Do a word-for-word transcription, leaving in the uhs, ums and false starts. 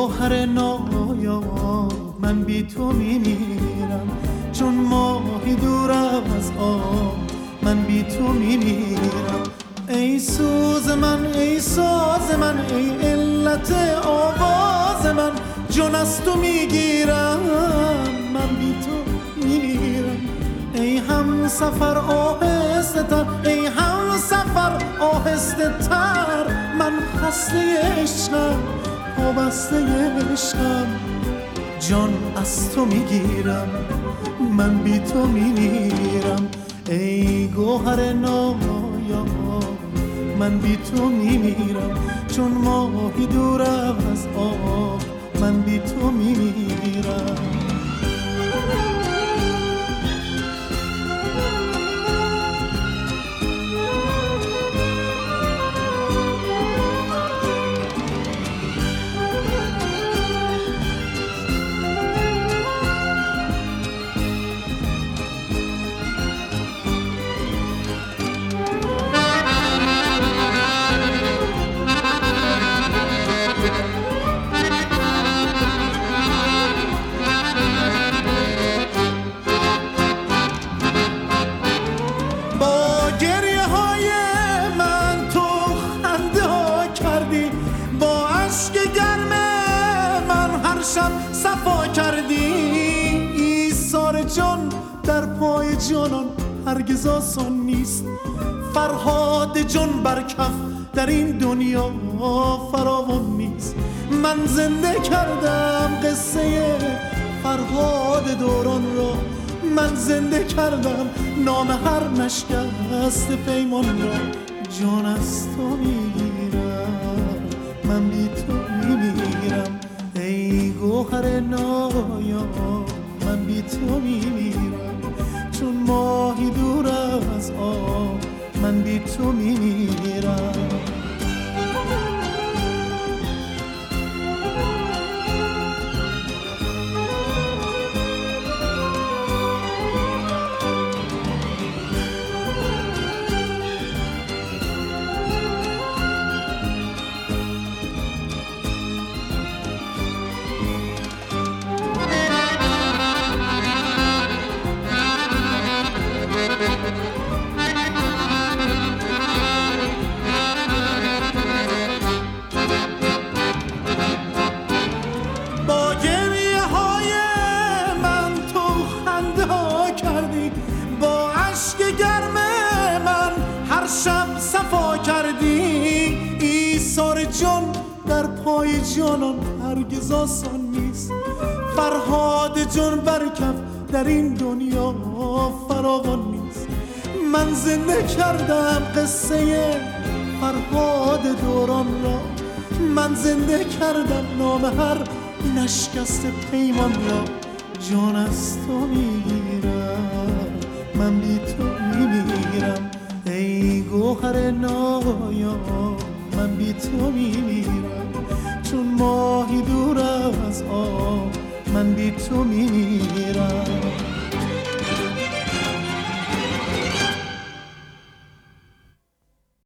گوهر نایاب من بی تو میمیرم، چون ماهی دور از آب من بی تو میمیرم. ای سوز من، ای ساز من، ای علت آواز من، جون از تو میگیرم من بی تو میمیرم. ای هم سفر آهسته تر، ای هم سفر آهسته تر، من خسته عشقم پابسته عشقم، جان از تو میگیرم من بی تو میمیرم. ای گوهر نایاب من بی تو میمیرم، چون ماهی دور از آب من بی تو میمیرم. صفا کردی ایثار جان در پای جانان هرگز آسان نیست. فرهاد جان بر کف در این دنیا فراوان نیست. من زنده کردم قصه فرهاد دوران را، من زنده کردم نام هر نشکست پیمان را. جان از تو میگیرم من بی تو میمیرم. ای گوهر نایاب من بی تو میمیرم، چون ماهی دور از آب من بی تو میمیرم. صفا کردی ایثار جان در پای جانان هرگز آسان نیست. فرهاد جان بر کف در این دنیا فراوان نیست. من زنده کردم قصه فرهاد دوران را، من زنده کردم نام هر نشکست پیمان را. جان از تو میگیرم من بی تو میمیرم. ای گوهر نایاب من بی تو میمیرم، چون ماهی دور از آب من بی تو میمیرم.